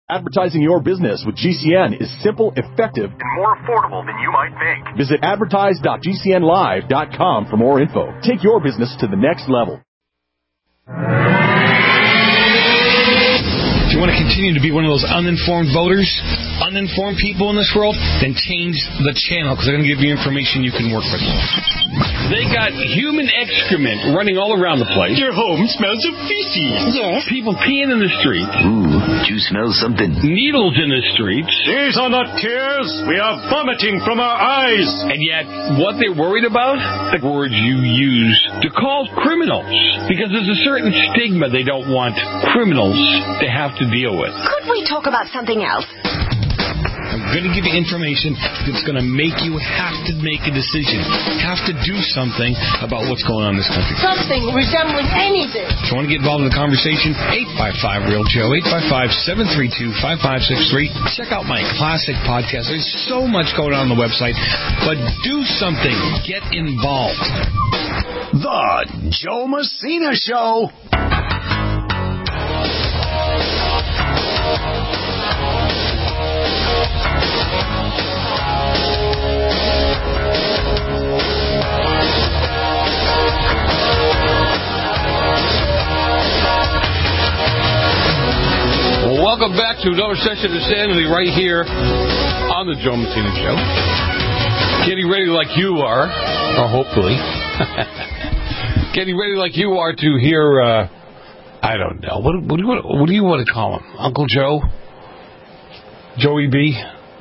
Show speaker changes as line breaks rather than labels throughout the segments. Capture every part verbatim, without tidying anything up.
Advertising your business with G C N is simple, effective, and more affordable than you might think. Visit advertise dot g c n live dot com for more info. Take your business to the next level.
If you want to continue to be one of those uninformed voters, uninformed people in this world, then change the channel, because they're going to give you information you can work with. They got human excrement running all around the place.
Your home smells of feces.
Yes.
People peeing in the street.
Ooh, do you smell something?
Needles in the streets.
These are not tears. We are vomiting from our eyes.
And yet, what they're worried about? The words you use to call criminals. Because there's a certain stigma they don't want criminals to have to deal with.
Could we talk about something else?
I'm going to give you information that's going to make you have to make a decision, have to do something about what's going on in this country.
Something resembling anything.
If you want to get involved in the conversation, eight five five, real Joe, eight five five, seven three two, five five six three. Check out my classic podcast. There's so much going on on the website, but do something. Get involved.
The Joe Messina Show.
Welcome back to another session of Insanity right here on the Joe Messina Show. Getting ready like you are, or hopefully, getting ready like you are to hear, uh, I don't know, what, what, do you, what, what do you want to call him? Uncle Joe? Joey B?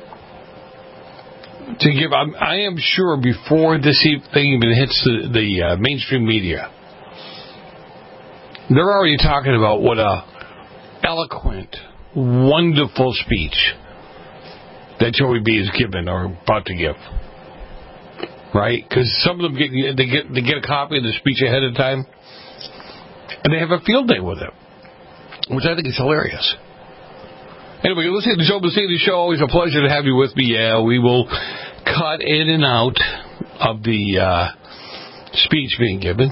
To give, I'm, I am sure before this thing even hits the, the uh, mainstream media, they're already talking about what a eloquent, wonderful speech that Joey B is given or about to give, right? Because some of them get they get they get a copy of the speech ahead of time, and they have a field day with it, which I think is hilarious. Anyway, listen to the Joe Messina Show. Always a pleasure to have you with me. Yeah, we will cut in and out of the uh, speech being given,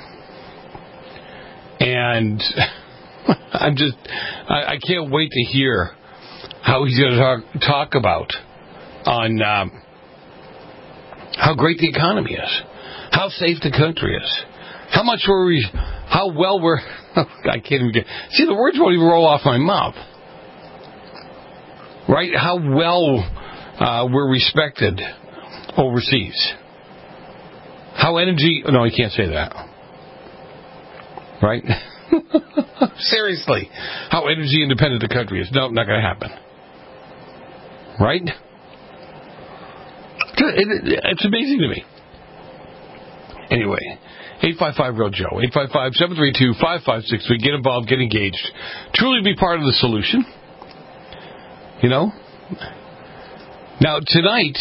and I'm just, I, I can't wait to hear how he's going to talk, talk about on um, how great the economy is, how safe the country is, how much we're, we, how well we're, I can't even get, see, the words won't even roll off my mouth, right? How well uh, we're respected overseas. How energy, no, I can't say that, right? Seriously, how energy independent the country is. No, not going to happen. Right? It's amazing to me. Anyway, eight five five, real Joe, eight five five, seven three two, five five six three. Get involved, get engaged. Truly be part of the solution. You know? Now, tonight,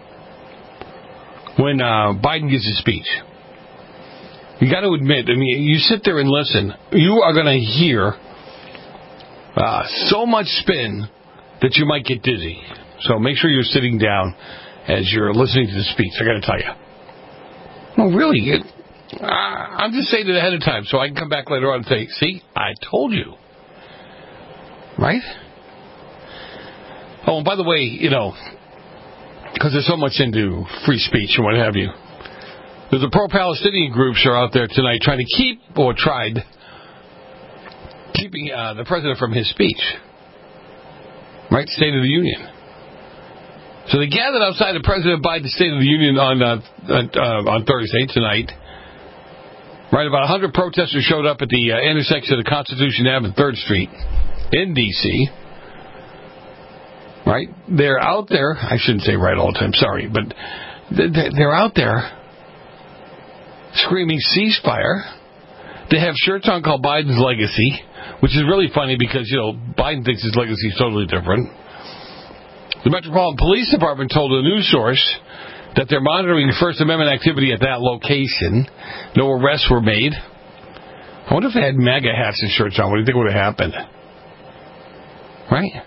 when uh, Biden gives his speech, you got to admit, I mean, you sit there and listen, you are going to hear uh, so much spin that you might get dizzy. So make sure you're sitting down as you're listening to the speech. I got to tell you. No, really, it, uh, I'm just saying it ahead of time so I can come back later on and say, see, I told you. Right? Oh, and by the way, you know, because there's so much into free speech and what have you, there's the pro-Palestinian groups are out there tonight trying to keep, or tried, keeping uh, the president from his speech. Right? State of the Union. So they gathered outside of President Biden's State of the Union on uh, uh, on Thursday, tonight. Right, about one hundred protesters showed up at the uh, intersection of Constitution Avenue and third Street in D C Right? They're out there. I shouldn't say right all the time, sorry, but they're out there screaming ceasefire. They have shirts on called Biden's Legacy, which is really funny because, you know, Biden thinks his legacy is totally different. The Metropolitan Police Department told a news source that they're monitoring First Amendment activity at that location. No arrests were made. I wonder if they had MAGA hats and shirts on. What do you think would have happened? Right?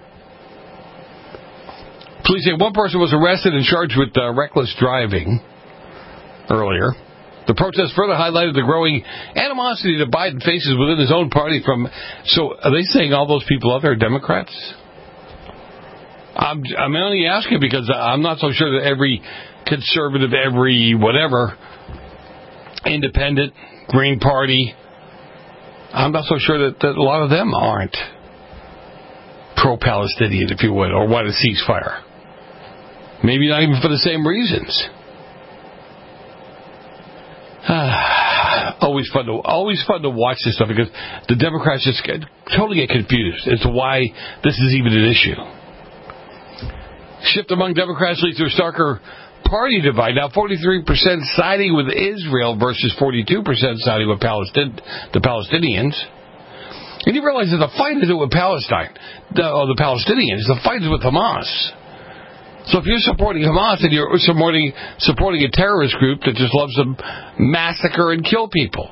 Police say one person was arrested and charged with uh, reckless driving earlier. The protest further highlighted the growing animosity that Biden faces within his own party from... So, are they saying all those people out there are Democrats? I'm, I'm only asking because I'm not so sure that every conservative, every whatever, independent, Green Party, I'm not so sure that, that a lot of them aren't pro-Palestinian, if you would, or want a ceasefire. Maybe not even for the same reasons. always fun to always fun to watch this stuff because the Democrats just get, totally get confused as to why this is even an issue. Shift among Democrats leads to a starker party divide. Now, forty-three percent siding with Israel versus forty-two percent siding with Palestine, the Palestinians. And you realize that the fight isn't with Palestine, the, or the Palestinians. The fight is with Hamas. So if you're supporting Hamas and you're supporting supporting a terrorist group that just loves to massacre and kill people,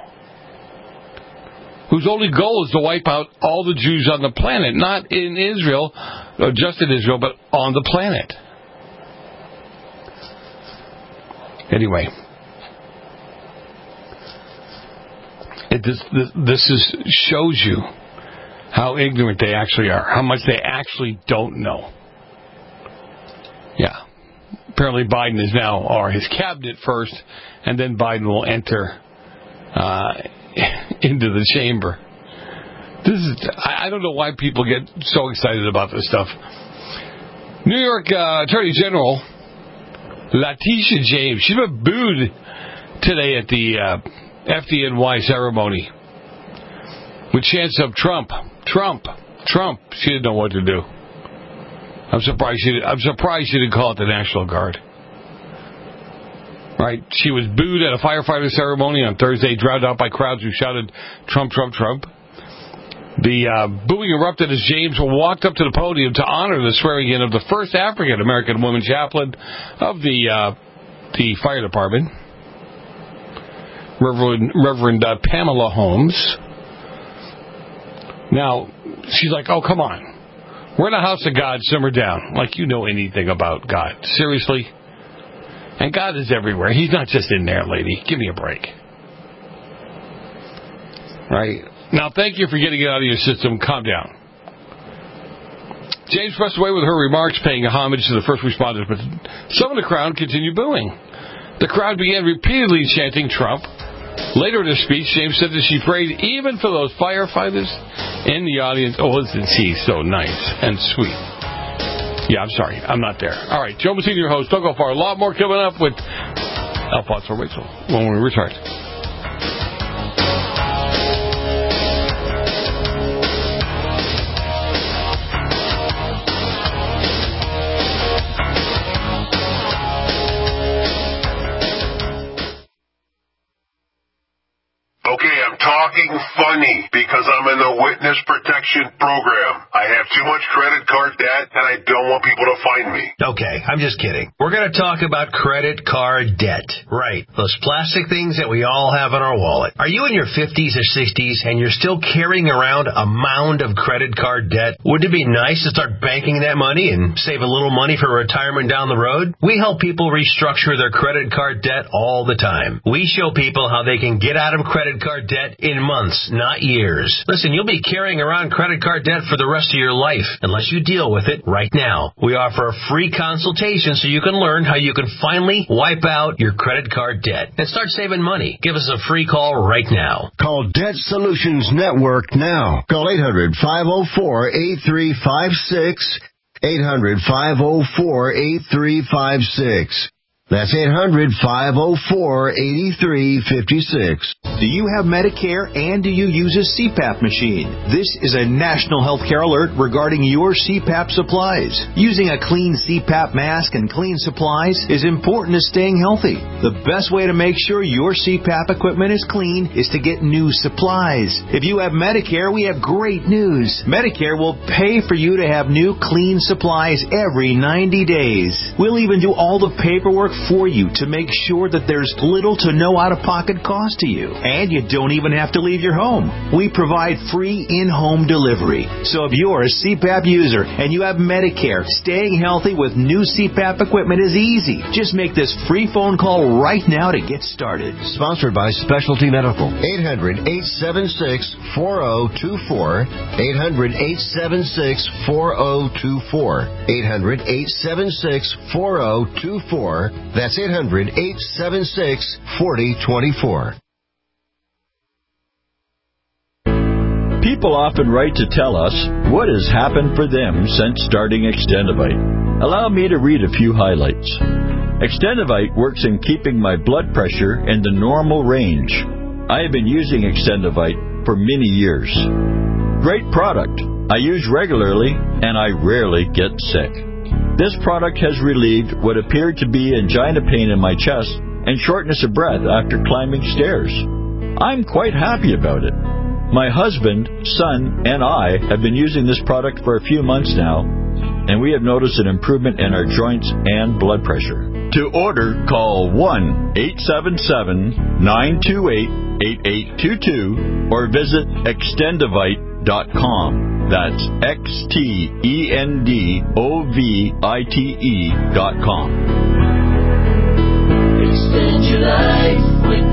whose only goal is to wipe out all the Jews on the planet, not in Israel, or just in Israel, but on the planet. Anyway, it, this, this, this is, shows you how ignorant they actually are, how much they actually don't know. Yeah. Apparently Biden is now, or his cabinet first, and then Biden will enter uh, into the chamber. This is, I don't know why people get so excited about this stuff. New York uh, Attorney General Letitia James, she's been booed today at the uh, F D N Y ceremony with chants of Trump, Trump, Trump. She didn't know what to do. I'm surprised she didn't, I'm surprised she didn't call it the National Guard. Right? She was booed at a firefighter ceremony on Thursday, drowned out by crowds who shouted Trump, Trump, Trump. The uh, booing erupted as James walked up to the podium to honor the swearing-in of the first African-American woman chaplain of the uh, the fire department, Reverend, Reverend uh, Pamela Holmes. Now, she's like, oh, come on. We're in a house of God, simmer down. Like you know anything about God. Seriously? And God is everywhere. He's not just in there, lady. Give me a break. Right? Now, thank you for getting it out of your system. Calm down. James pressed away with her remarks, paying homage to the first responders, but some of the crowd continued booing. The crowd began repeatedly chanting Trump. Later in her speech, James said that she prayed even for those firefighters in the audience. Oh, isn't she so nice and sweet? Yeah, I'm sorry. I'm not there. All right, Joe Messina, your host. Don't go far. A lot more coming up with Alfonso Rachel when we return.
Talking funny because I'm in the witness protection program. I have too much credit card debt and I don't want people to find me.
Okay, I'm just kidding. We're going to talk about credit card debt. Right. Those plastic things that we all have in our wallet. Are you in your fifties or sixties and you're still carrying around a mound of credit card debt? Wouldn't it be nice to start banking that money and save a little money for retirement down the road? We help people restructure their credit card debt all the time. We show people how they can get out of credit card debt in months, not years. Listen, you'll be carrying around credit card debt for the rest of your life unless you deal with it right now. We offer a free consultation so you can learn how you can finally wipe out your credit card debt and start saving money. Give us a free call right now.
Call Debt Solutions Network now. Call eight hundred, five oh four, eight three five six. eight hundred, five oh four, eight three five six. That's eight hundred, five oh four, eight three five six.
Do you have Medicare and do you use a C PAP machine? This is a national healthcare alert regarding your C PAP supplies. Using a clean C PAP mask and clean supplies is important to staying healthy. The best way to make sure your C PAP equipment is clean is to get new supplies. If you have Medicare, we have great news. Medicare will pay for you to have new clean supplies every ninety days. We'll even do all the paperwork for you to make sure that there's little to no out-of-pocket cost to you. And you don't even have to leave your home. We provide free in-home delivery. So if you're a C PAP user and you have Medicare, staying healthy with new C PAP equipment is easy. Just make this free phone call right now to get started.
Sponsored by Specialty Medical. eight hundred, eight seven six, four zero two four. eight hundred, eight seven six, four zero two four. eight hundred, eight seven six, four zero two four. That's eight hundred, eight seven six, four zero two four.
People often write to tell us what has happened for them since starting Extendivite. Allow me to read a few highlights. Extendivite works in keeping my blood pressure in the normal range. I have been using Extendivite for many years. Great product. I use regularly and I rarely get sick. This product has relieved what appeared to be angina pain in my chest and shortness of breath after climbing stairs. I'm quite happy about it. My husband, son, and I have been using this product for a few months now, and we have noticed an improvement in our joints and blood pressure. To order, call one eight seven seven, nine two eight, eight eight two two or visit extendivite dot com. That's X T E N D O V I T E dot com.
Extend your life with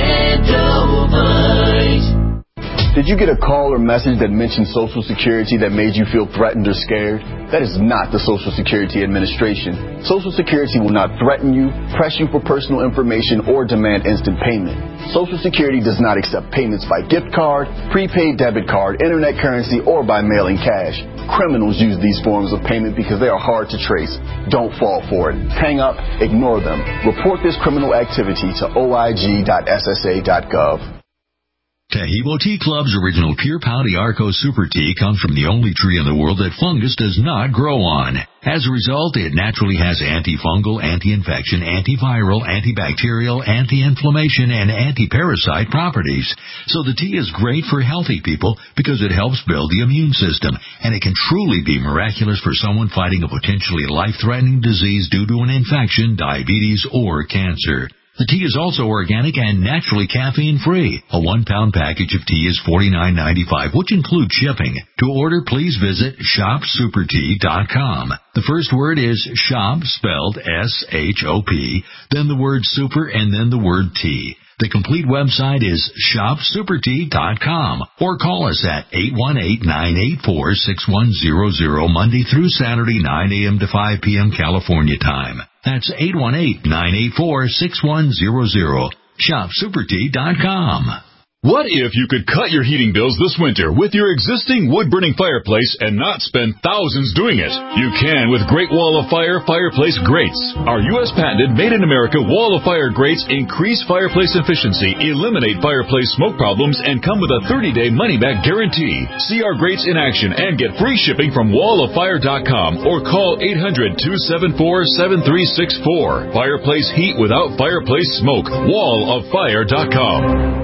Extendivite.
Did you get a call or message that mentioned Social Security that made you feel threatened or scared? That is not the Social Security Administration. Social Security will not threaten you, press you for personal information, or demand instant payment. Social Security does not accept payments by gift card, prepaid debit card, internet currency, or by mailing cash. Criminals use these forms of payment because they are hard to trace. Don't fall for it. Hang up, ignore them. Report this criminal activity to O I G dot S S A dot gov.
Taheebo Tea Club's original Pure Pouty Arco Super Tea comes from the only tree in the world that fungus does not grow on. As a result, it naturally has antifungal, anti-infection, antiviral, antibacterial, anti-inflammation, and anti-parasite properties. So the tea is great for healthy people because it helps build the immune system, and it can truly be miraculous for someone fighting a potentially life-threatening disease due to an infection, diabetes, or cancer. The tea is also organic and naturally caffeine-free. A one-pound package of tea is forty-nine ninety-five, which includes shipping. To order, please visit shop super tea dot com. The first word is shop, spelled S H O P, then the word super, and then the word tea. The complete website is shop super tea dot com, or call us at eight one eight, nine eight four, six one zero zero Monday through Saturday, nine a.m. to five p.m. California time. That's eight one eight, nine eight four, six one zero zero. shop super tea dot com.
What if you could cut your heating bills this winter with your existing wood-burning fireplace and not spend thousands doing it? You can with Great Wall of Fire fireplace grates. Our U S patented made-in-America Wall of Fire grates increase fireplace efficiency, eliminate fireplace smoke problems, and come with a thirty-day money-back guarantee. See our grates in action and get free shipping from wall of fire dot com or call eight hundred, two seven four, seven three six four. Fireplace heat without fireplace smoke. wall of fire dot com.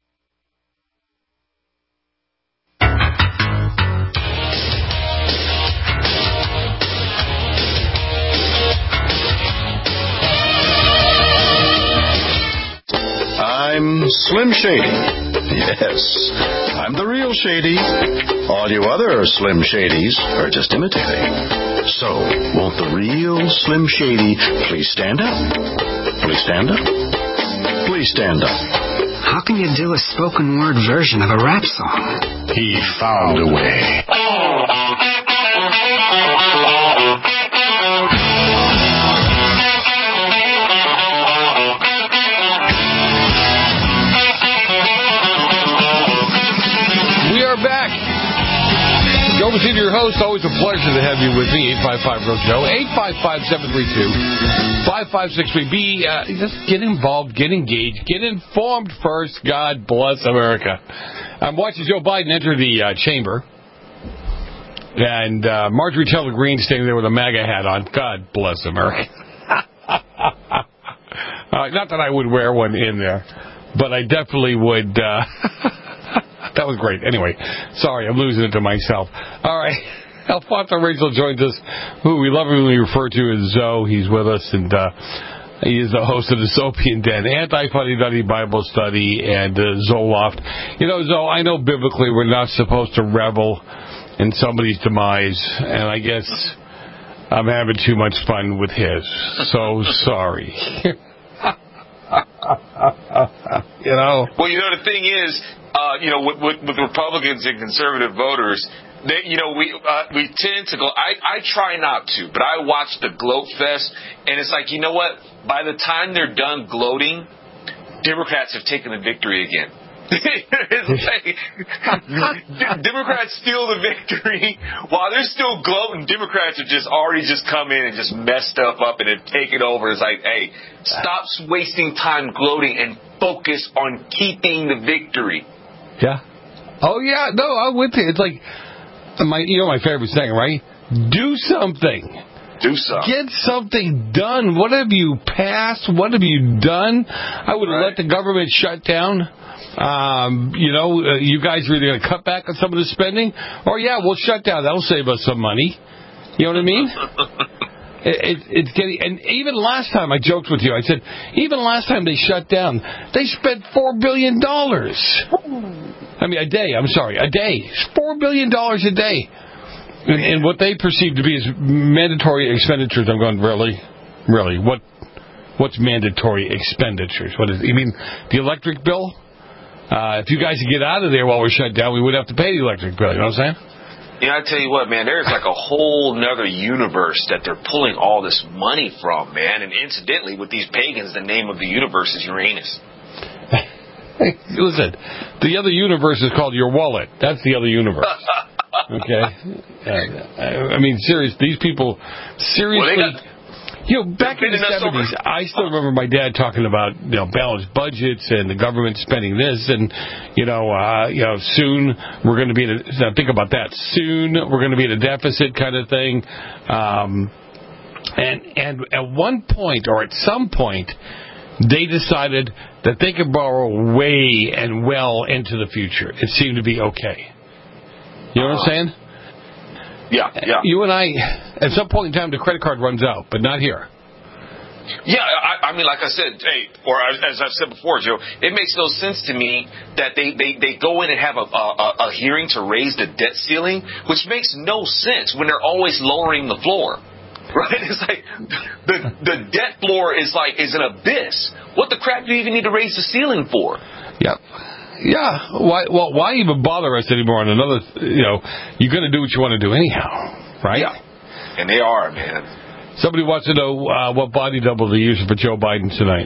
I'm Slim Shady. Yes, I'm the real Shady. All you other Slim Shadys are just imitating. So, won't the real Slim Shady please stand up? Please stand up? Please stand up.
How can you do a spoken word version of a rap song?
He found a way.
Joe Messina, your host. Always a pleasure to have you with me. eight five five, R O S E, Joe. eight five five, seven three two, five five six three. Be, uh, just get involved, get engaged, get informed first. God bless America. I'm watching Joe Biden enter the uh, chamber. And uh, Marjorie Taylor Greene standing there with a MAGA hat on. God bless America. uh, not that I would wear one in there, but I definitely would... Uh, That was great. Anyway, sorry, I'm losing it to myself. All right. Alfonso Rachel joins us, who we lovingly refer to as Zoe. He's with us, and uh, He is the host of the Soapy and Dan Anti-Funny Duddy Bible Study and uh, Zoloft. You know, Zoe, I know biblically we're not supposed to revel in somebody's demise, and I guess I'm having too much fun with his. So sorry. You know?
Well, you know, the thing is, uh, you know, with, with, with Republicans and conservative voters, they, you know, we uh, we tend to go. I, I try not to, but I watch the gloat fest, and it's like, you know what? By the time they're done gloating, Democrats have taken the victory again. It's like, Democrats steal the victory while they're still gloating. Democrats are just already just come in and just messed stuff up and have taken over. It's like, hey, stop wasting time gloating and focus on keeping the victory.
Yeah. Oh yeah. No, I'm with you. It's like my, you know, my favorite saying, right? Do something.
Do something.
Get something done. What have you passed? What have you done? I would have right. let the government shut down. Um, you know, uh, you guys are either going to cut back on some of the spending, or yeah, we'll shut down. That'll save us some money. You know what I mean? it, it, it's getting, and even last time I joked with you. I said, even last time they shut down, they spent four billion dollars. I mean, a day. I'm sorry, a day. Four billion dollars a day. And, and what they perceive to be as mandatory expenditures, I'm going, really? Really? What? What's mandatory expenditures? What is? You mean the electric bill? Uh, if you guys could get out of there while we're shut down, we would have to pay the electric bill. You know what I'm saying?
Yeah, I tell you what, man, there's like a whole nother universe that they're pulling all this money from, man. And incidentally, with these pagans, the name of the universe is Uranus.
Listen, the other universe is called your wallet. That's the other universe. Okay? Uh, I mean, serious. These people, seriously... Well, You know, back in the seventies, I still remember my dad talking about, you know, balanced budgets and the government spending this, and you know, uh, you know, soon we're going to be in a, think about that. Soon we're going to be in a deficit kind of thing. Um, and and at one point or at some point, they decided that they could borrow way and well into the future. It seemed to be okay. You know what I'm saying?
Yeah, yeah.
You and I, at some point in time, the credit card runs out, but not here.
Yeah, I, I mean, like I said, hey, or as I've said before, Joe, it makes no sense to me that they, they, they go in and have a, a, a hearing to raise the debt ceiling, which makes no sense when they're always lowering the floor. Right? It's like the the debt floor is like is an abyss. What the crap do you even need to raise the ceiling for?
Yep. Yeah, why? Well, why even bother us anymore on another? You know, you're going to do what you want to do anyhow, right?
Yeah, and they are, man.
Somebody wants to know uh, what body double they're using for Joe Biden tonight.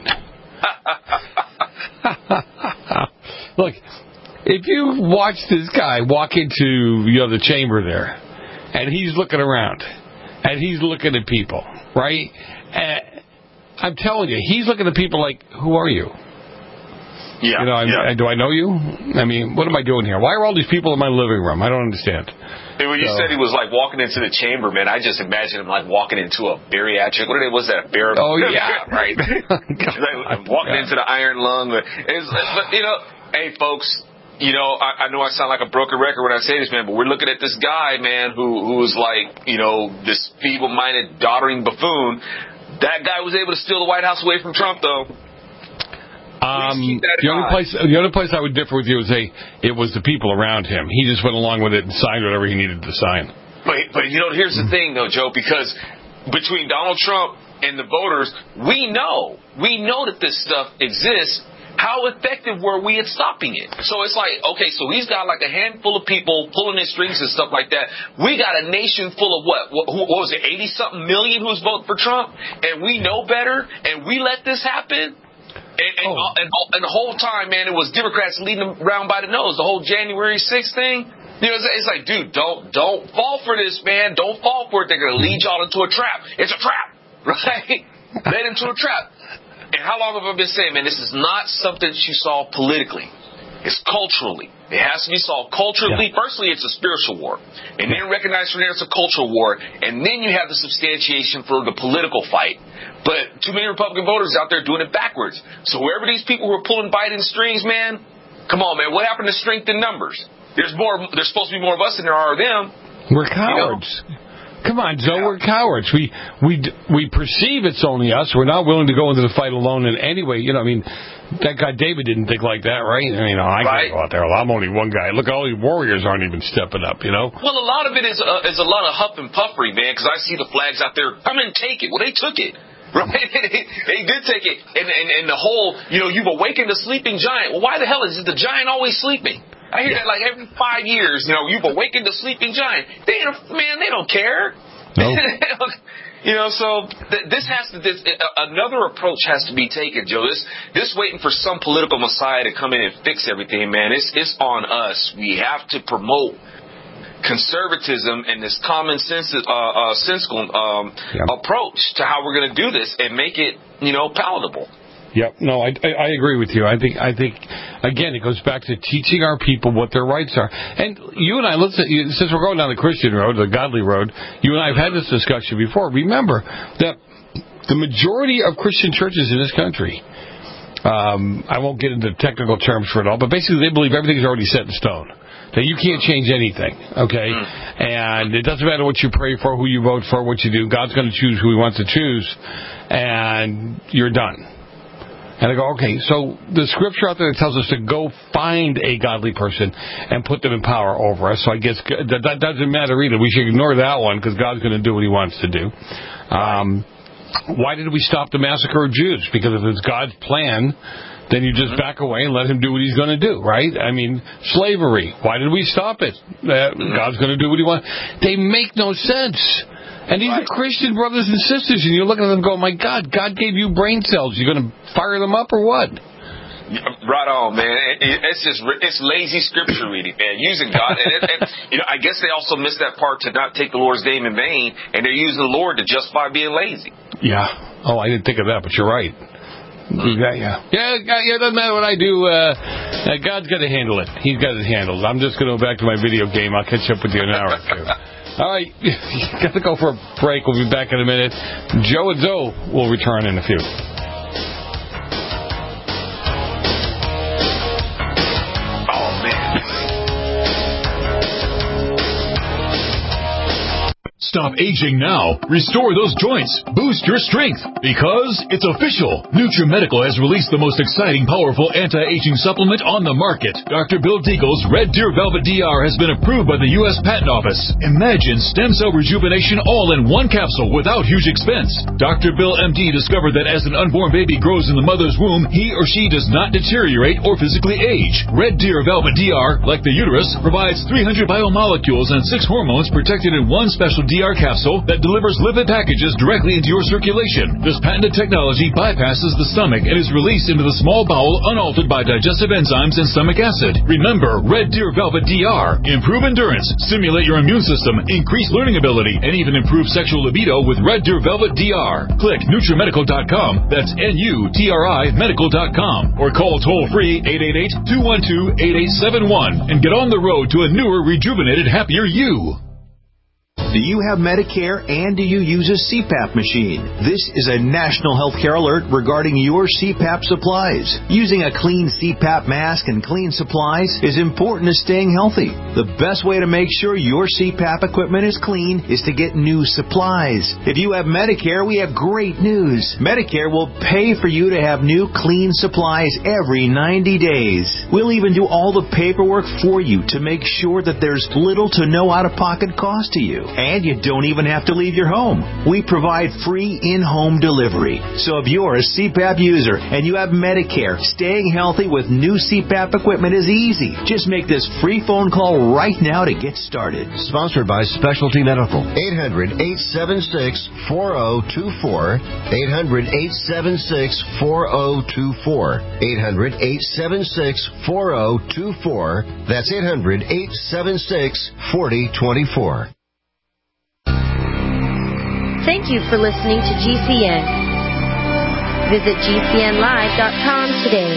Look, if you watch this guy walk into you know the chamber there, and he's looking around, and he's looking at people, right? And I'm telling you, he's looking at people like, "Who are you?"
Yeah,
you know,
yeah.
Do I know you? I mean, what am I doing here? Why are all these people in my living room? I don't understand.
Hey, when you
so.
said he was like walking into the chamber, man, I just imagine him like walking into a bariatric. What was that? Bar-
oh yeah, right.
like, walking into the iron lung. It's, but you know, hey folks, you know, I, I know I sound like a broken record when I say this, man, but we're looking at this guy, man, who who's like, you know, this feeble-minded, doddering buffoon. That guy was able to steal the White House away from Trump, though.
Um, the only place, the only place I would differ with you is say it was the people around him. He just went along with it and signed whatever he needed to sign.
But but you know, here's the thing though, Joe, because between Donald Trump and the voters, we know we know that this stuff exists. How effective were we at stopping it? So it's like, okay, so he's got like a handful of people pulling his strings and stuff like that. We got a nation full of what? What, what was it, eighty-something million who's voting for Trump? And we know better, and we let this happen? And, and, oh. and, and the whole time, man, it was Democrats leading them around by the nose. The whole January sixth thing. You know, it's, it's like, dude, don't don't fall for this, man. Don't fall for it. They're going to lead y'all into a trap. It's a trap, right? Led into a trap. And how long have I been saying, man, this is not something that you solve politically. It's culturally. It has to be solved culturally. Yeah. Firstly, it's a spiritual war. And then recognize from there it's a cultural war. And then you have the substantiation for the political fight. But too many Republican voters out there doing it backwards. So wherever these people who are pulling Biden strings, man, come on, man. What happened to strength in numbers? There's more. There's supposed to be more of us than there are of them.
We're cowards.
You know?
Come on, Joe, we're cowards. We we we perceive it's only us. We're not willing to go into the fight alone in any way. You know, I mean, that guy David didn't think like that, right? I mean, I
right.
can't go out there. I'm only one guy. Look, all these warriors aren't even stepping up, you know?
Well, a lot of it is, uh, is a lot of huff and puffery, man, because I see the flags out there. Come and take it. Well, they took it. Right? They did take it. And, and, and the whole, you know, you've awakened a sleeping giant. Well, why the hell is the giant always sleeping? I hear that like every five years. You know, you've awakened a sleeping giant. They, man, they don't care.
No.
You know, so th- this has to. This, uh, another approach has to be taken, Joe. This, this waiting for some political messiah to come in and fix everything, man. It's, it's on us. We have to promote conservatism and this common sense, uh, uh, sensical um, yep. approach to how we're going to do this and make it, you know, palatable.
Yep. No, I, I I agree with you. I think I think again it goes back to teaching our people what their rights are. And you and I, let's since we're going down the Christian road, the godly road, you and I have had this discussion before. Remember that the majority of Christian churches in this country, um, I won't get into technical terms for it all, but basically they believe everything is already set in stone. That you can't change anything, okay? Mm. And it doesn't matter what you pray for, who you vote for, what you do. God's going to choose who He wants to choose, and you're done. And I go, okay, so the scripture out there that tells us to go find a godly person and put them in power over us. So I guess that, that doesn't matter either. We should ignore that one because God's going to do what He wants to do. Um, why did we stop the massacre of Jews? Because if it's God's plan, then you just back away and let Him do what He's going to do, right? I mean, slavery. Why did we stop it? Uh, God's going to do what He wants. They make no sense. And these right. are Christian brothers and sisters, and you're looking at them going, my God, God gave you brain cells. You're going to fire them up or what?
Right on, man. It's just it's lazy scripture reading, man. Using God, and, it, and you know, I guess they also missed that part to not take the Lord's name in vain, and they're using the Lord to justify being lazy.
Yeah. Oh, I didn't think of that, but you're right. Yeah, yeah, yeah. Yeah, it doesn't matter what I do. Uh, God's got to handle it. He's got it handled. I'm just going to go back to my video game. I'll catch up with you in an hour or two. All right, got to go for a break. We'll be back in a minute. Joe and Zoe will return in a few.
Oh, man.
Stop aging now. Restore those joints. Boost your strength. Because it's official. NutriMedical has released the most exciting, powerful anti-aging supplement on the market. Doctor Bill Deagle's Red Deer Velvet D R has been approved by the U S Patent Office. Imagine stem cell rejuvenation all in one capsule without huge expense. Doctor Bill M D discovered that as an unborn baby grows in the mother's womb, he or she does not deteriorate or physically age. Red Deer Velvet D R, like the uterus, provides three hundred biomolecules and six hormones protected in one special D R capsule that delivers lipid packages directly into your circulation. This patented technology bypasses the stomach and is released into the small bowel unaltered by digestive enzymes and stomach acid. Remember, Red Deer Velvet D R. Improve endurance, stimulate your immune system, increase learning ability, and even improve sexual libido with Red Deer Velvet D R. Click NutriMedical dot com. That's N U T R I Medical dot com. Or call toll-free eight eight eight, two one two, eight eight seven one and get on the road to a newer, rejuvenated, happier you.
Do you have Medicare and do you use a C PAP machine? This is a national healthcare alert regarding your C PAP supplies. Using a clean C PAP mask and clean supplies is important to staying healthy. The best way to make sure your C PAP equipment is clean is to get new supplies. If you have Medicare, we have great news. Medicare will pay for you to have new clean supplies every ninety days. We'll even do all the paperwork for you to make sure that there's little to no out-of-pocket cost to you. And you don't even have to leave your home. We provide free in-home delivery. So if you're a C PAP user and you have Medicare, staying healthy with new C PAP equipment is easy. Just make this free phone call right now to get started.
Sponsored by Specialty Medical. eight hundred, eight seven six, four zero two four. eight hundred, eight seven six, four zero two four. eight hundred, eight seven six, four zero two four. That's eight hundred, eight seven six, four zero two four.
Thank you for listening to G C N. Visit G C N live dot com today.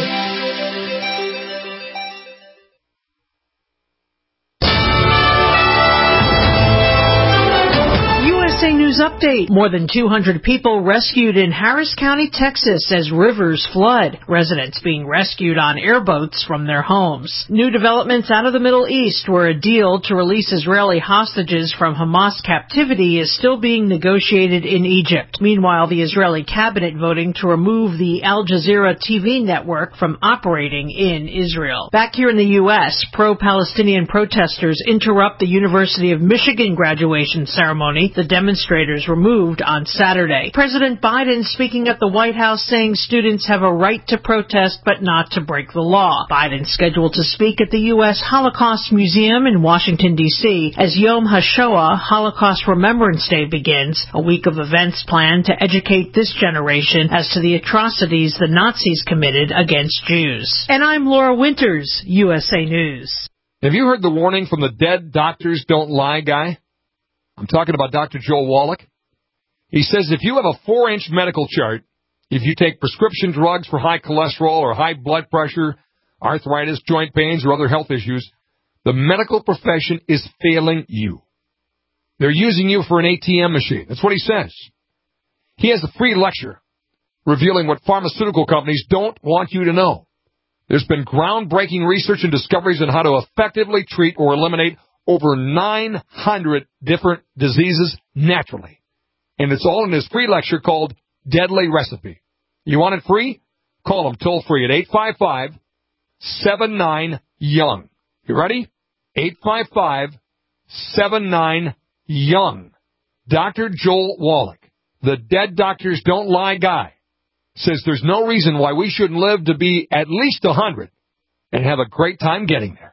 U S A A News Update. More than two hundred people rescued in Harris County, Texas as rivers flood. Residents being rescued on airboats from their homes. New developments out of the Middle East, where a deal to release Israeli hostages from Hamas captivity is still being negotiated in Egypt. Meanwhile, the Israeli cabinet voting to remove the Al Jazeera T V network from operating in Israel. Back here in the U S, pro-Palestinian protesters interrupt the University of Michigan graduation ceremony. The demonstrators were moved on Saturday. President Biden speaking at the White House saying students have a right to protest but not to break the law. Biden scheduled to speak at the U S Holocaust Museum in Washington, D C as Yom HaShoah, Holocaust Remembrance Day, begins, a week of events planned to educate this generation as to the atrocities the Nazis committed against Jews. And I'm Laura Winters, U S A News.
Have you heard the warning from the dead doctors don't lie guy? I'm talking about Doctor Joel Wallach. He says if you have a four-inch medical chart, if you take prescription drugs for high cholesterol or high blood pressure, arthritis, joint pains, or other health issues, the medical profession is failing you. They're using you for an A T M machine. That's what he says. He has a free lecture revealing what pharmaceutical companies don't want you to know. There's been groundbreaking research and discoveries on how to effectively treat or eliminate over nine hundred different diseases naturally. And it's all in his free lecture called Deadly Recipe. You want it free? Call him toll free at eight five five, seven nine, young. You ready? eight five five, seven nine, young. Doctor Joel Wallach, the dead doctors don't lie guy, says there's no reason why we shouldn't live to be at least one hundred and have a great time getting there.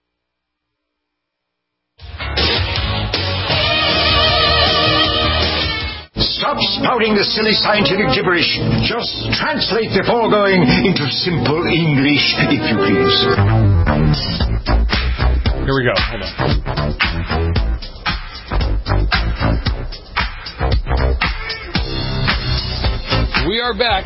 Stop spouting the silly scientific gibberish. Just translate the foregoing into simple English, if you please.
Here we go. Hold on. We are back.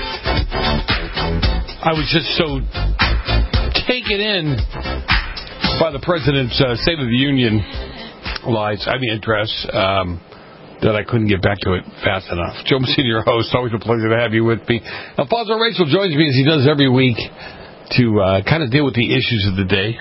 I was just so taken in by the president's uh, State of the Union lies, I mean address, um, that I couldn't get back to it fast enough. Joe Messina, your host. Always a pleasure to have you with me. Alfonso Rachel joins me as he does every week to uh, kind of deal with the issues of the day.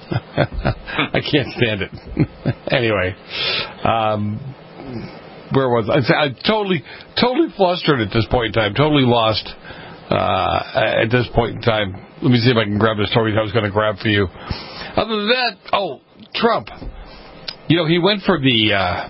I can't stand it. Anyway, um, where was I? I'm totally, totally flustered at this point in time. Totally lost uh, at this point in time. Let me see if I can grab the story I was going to grab for you. Other than that, oh, Trump. You know, he went for the... Uh,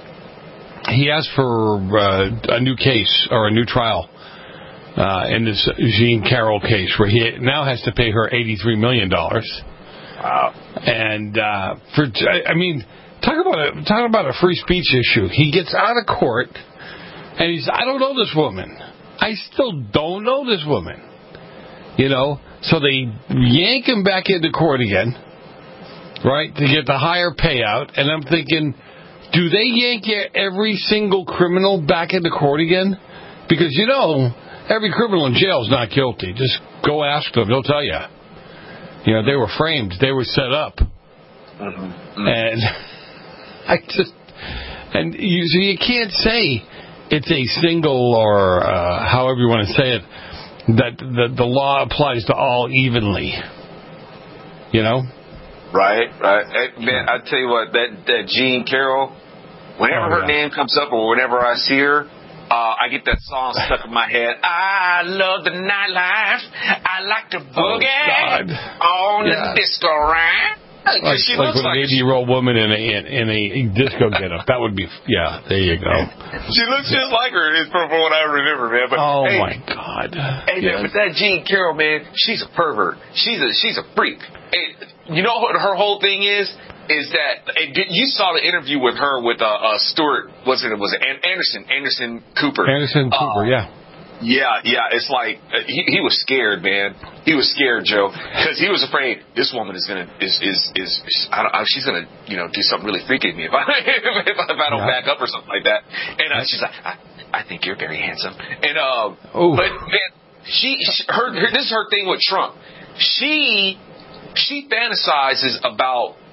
He asked for uh, a new case or a new trial uh, in this Jean Carroll case, where he now has to pay her eighty-three million dollars. Wow! And uh, for I mean, talk about a talk about a free speech issue. He gets out of court and he's, I don't know this woman. I still don't know this woman. You know, so they yank him back into court again, right, to get the higher payout. And I'm thinking, do they yank every single criminal back into court again? Because, you know, every criminal in jail is not guilty. Just go ask them. They'll tell you. You know, they were framed. They were set up. Mm-hmm. And I just... And you, so you can't say it's a single or uh, however you want to say it, that the, the law applies to all evenly. You know?
Right, right. Hey, man, I tell you what, that, that Jean Carroll, whenever oh, her yeah. name comes up or whenever I see her, uh, I get that song stuck in my head. I love the nightlife. I like to boogie
oh,
on
yeah.
the disco ride.
Like,
she
like
looks
with
like
an eighty-year-old woman in a in a disco getup. That would be, yeah, there you go.
She looks just like her, from what I remember, man. But,
oh,
hey,
my God.
Hey, yes. man, but that Jean Carroll, man, she's a pervert. She's a she's a freak. Hey, you know what her whole thing is? Is that you saw the interview with her with uh, uh Stuart? Was it was it Anderson Anderson Cooper?
Anderson Cooper, uh, yeah.
Yeah, yeah. It's like uh, he he was scared, man. He was scared, Joe, because he was afraid this woman is gonna is is is, is I don't, she's gonna you know do something really freaky to me if I if, if I don't yeah. back up or something like that. And uh, she's like, I, I think you're very handsome. And uh, but man, she, she her, her this is her thing with Trump. She she fantasizes about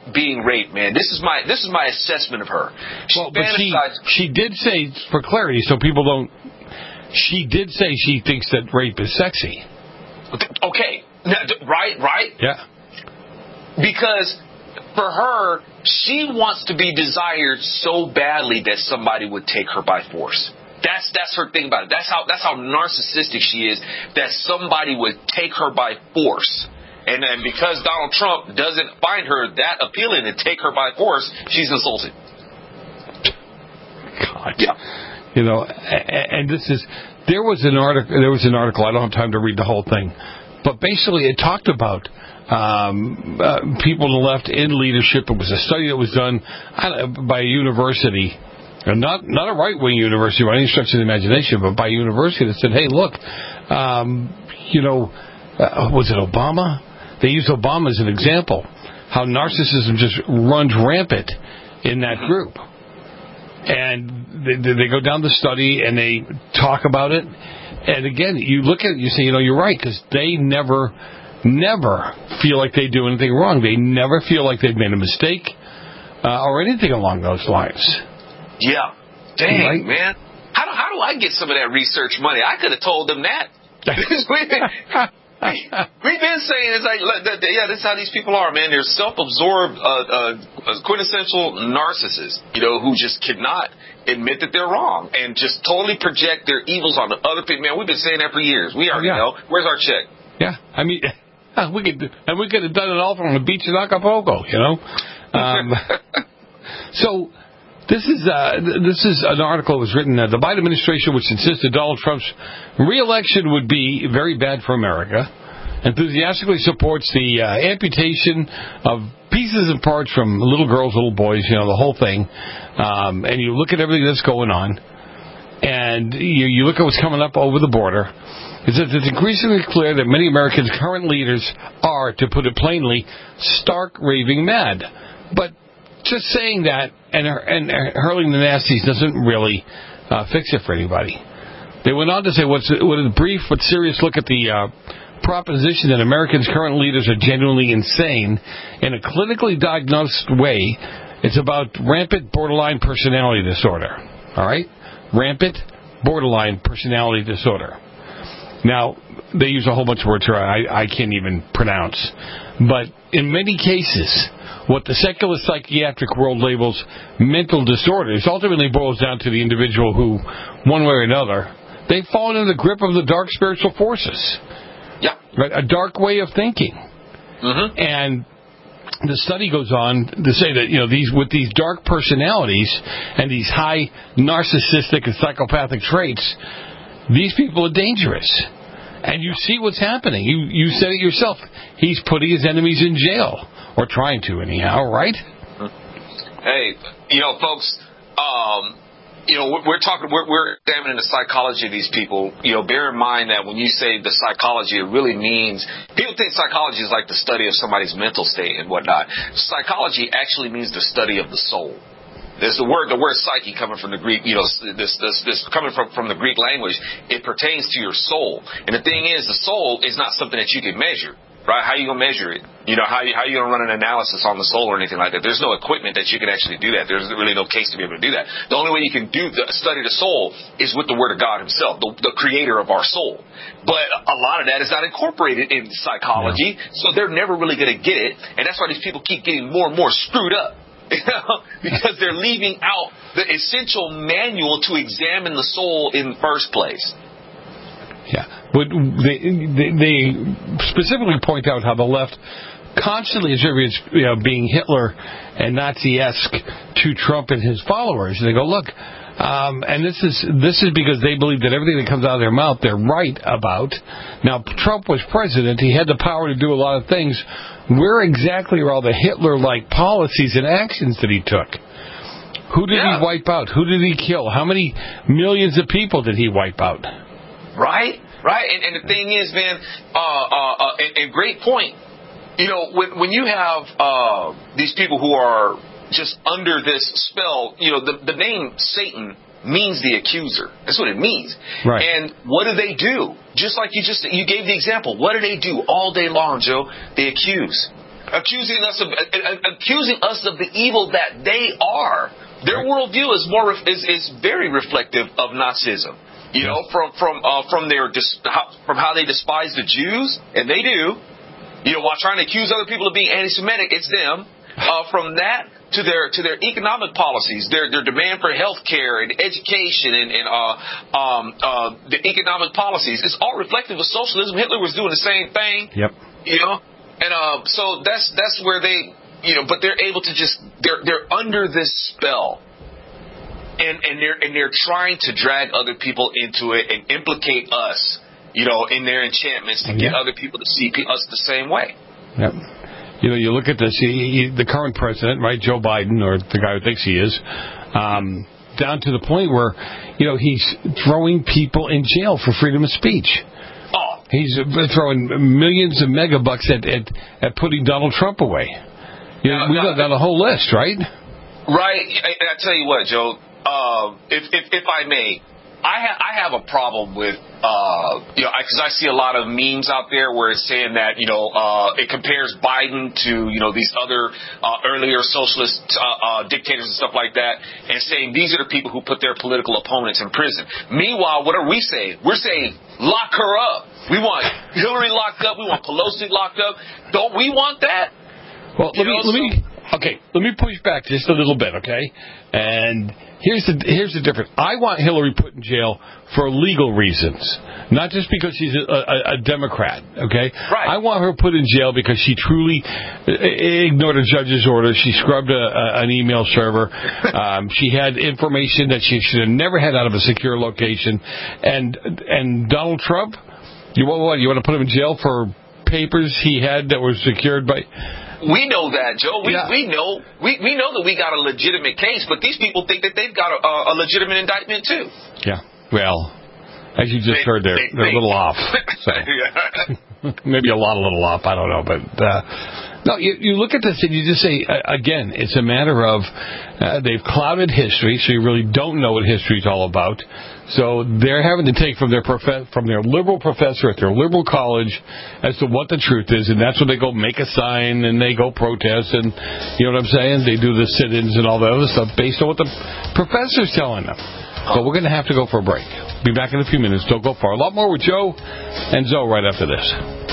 being raped, man. This is my this is my assessment of her. She
well, but she she did say, for clarity, so people don't. She did say she thinks that rape is sexy.
Okay, right, right.
Yeah.
Because for her, she wants to be desired so badly that somebody would take her by force. That's that's her thing about it. That's how that's how narcissistic she is. That somebody would take her by force. And and because Donald Trump doesn't find her that appealing to take her by force, she's insulted.
God. Yeah. You know, and this is there was an article. There was an article. I don't have time to read the whole thing, but basically it talked about um, uh, people on the left in leadership. It was a study that was done by a university, and not not a right wing university by any stretch of the imagination, but by a university that said, "Hey, look, um, you know, uh, was it Obama?" They used Obama as an example, how narcissism just runs rampant in that group. And they, they go down the study and they talk about it. And again, you look at it, you say, you know, you're right, because they never, never feel like they do anything wrong. They never feel like they've made a mistake uh, or anything along those lines.
Yeah. Dang,
right?
man. How do, how do I get some of that research money? I could have told them that. We've been saying it's like, yeah, this is how these people are, man. They're self-absorbed, uh, uh, quintessential narcissists, you know, who just cannot admit that they're wrong and just totally project their evils on the other people. Man, we've been saying that for years. We already
yeah.
know. Where's our check?
Yeah, I mean, we could, and we could have done it all from the beach in Acapulco, you know. Um, so. This is uh, this is an article that was written. Uh, the Biden administration, which insisted Donald Trump's re-election would be very bad for America, enthusiastically supports the uh, amputation of pieces and parts from little girls, little boys, you know, the whole thing. Um, and you look at everything that's going on, and you, you look at what's coming up over the border. It's, it's increasingly clear that many Americans' current leaders are, to put it plainly, stark raving mad. But just saying that and, and hurling the nasties doesn't really uh, fix it for anybody. They went on to say, what's what a brief but serious look at the uh, proposition that Americans' current leaders are genuinely insane in a clinically diagnosed way. It's about rampant borderline personality disorder. All right? Rampant borderline personality disorder. Now, they use a whole bunch of words here I, I can't even pronounce. But in many cases, what the secular psychiatric world labels mental disorders ultimately boils down to the individual who, one way or another, they've fallen in the grip of the dark spiritual forces.
Yeah.
Right? A dark way of thinking.
Mm-hmm.
And the study goes on to say that, you know, these with these dark personalities and these high narcissistic and psychopathic traits, these people are dangerous. And you see what's happening. You you said it yourself. He's putting his enemies in jail. Or trying to, anyhow, right?
Hey, you know, folks, um, you know, we're, we're talking, we're, we're examining the psychology of these people. You know, bear in mind that when you say the psychology, it really means, people think psychology is like the study of somebody's mental state and whatnot. Psychology actually means the study of the soul. There's the word, the word psyche coming from the Greek, you know, this, this, this coming from, from the Greek language. It pertains to your soul. And the thing is, the soul is not something that you can measure. Right? How are you going to measure it? You know, how, how are you going to run an analysis on the soul or anything like that? There's no equipment that you can actually do that. There's really no case to be able to do that. The only way you can do the, study the soul is with the Word of God Himself, the, the creator of our soul. But a lot of that is not incorporated in psychology, yeah. So they're never really going to get it. And that's why these people keep getting more and more screwed up. You know, because they're leaving out the essential manual to examine the soul in the first place.
Yeah, but they, they, they specifically point out how the left constantly attributes, you know, being Hitler and Nazi-esque to Trump and his followers. And they go, look, um, and this is this is because they believe that everything that comes out of their mouth they're right about. Now, Trump was president; he had the power to do a lot of things. Where exactly are all the Hitler-like policies and actions that he took? Who did yeah. he wipe out? Who did he kill? How many millions of people did he wipe out?
Right, right. And, and the thing is, man, uh, uh, uh, and, and great point. You know, when, when you have uh, these people who are just under this spell, you know, the, the name Satan means the accuser. That's what it means.
Right.
And what do they do? Just like you just you gave the example. What do they do all day long, Joe? They accuse. accusing us of uh, accusing us of the evil that they are. Their worldview is more is is very reflective of Nazism. You know, from from uh, from their dis, how, from how they despise the Jews, and they do. You know, while trying to accuse other people of being anti-Semitic, it's them. Uh, from that to their to their economic policies, their their demand for health care and education and, and uh, um, uh, the economic policies, it's all reflective of socialism. Hitler was doing the same thing.
Yep.
You know, and uh, so that's that's where they, you know, but they're able to just they're they're under this spell, and and they're and they're trying to drag other people into it and implicate us, you know, in their enchantments to
yeah.
get other people to see us the same way.
Yep. You know, you look at this, he, he, the current president, right, Joe Biden, or the guy who thinks he is, um, down to the point where, you know, he's throwing people in jail for freedom of speech.
Oh.
He's throwing millions of megabucks at, at, at putting Donald Trump away. You know,
now,
we've
now,
got a whole list, right?
Right. I, I tell you what, Joe, uh, if, if, if I may, I, ha- I have a problem with, uh, you know, because I, I see a lot of memes out there where it's saying that, you know, uh, it compares Biden to, you know, these other uh, earlier socialist uh, uh, dictators and stuff like that, and saying these are the people who put their political opponents in prison. Meanwhile, what are we saying? We're saying lock her up. We want Hillary locked up. We want Pelosi locked up. Don't we want that?
Well, let me, let me, okay, let me push back just a little bit, okay? And here's the here's the difference. I want Hillary put in jail for legal reasons, not just because she's a, a, a Democrat, okay?
Right.
I want her put in jail because she truly ignored a judge's order. She scrubbed a, a, an email server. Um, she had information that she should have never had out of a secure location. And and Donald Trump, you want what? You want to put him in jail for papers he had that were secured by...
We know that, Joe. We
yeah.
we know we, we know that we got a legitimate case, but these people think that they've got a, a legitimate indictment too.
Yeah. Well, as you just
they,
heard, they're
they,
they're
they,
a little off. So. Maybe a lot, a little off. I don't know, but uh, no. You, you look at this and you just say uh, again, it's a matter of uh, they've clouded history, so you really don't know what history's all about. So they're having to take from their prof- from their liberal professor at their liberal college as to what the truth is, and that's when they go make a sign and they go protest, and you know what I'm saying? They do the sit-ins and all that other stuff based on what the professor's telling them. But we're going to have to go for a break. Be back in a few minutes. Don't go far. A lot more with Joe and Zoe right after this.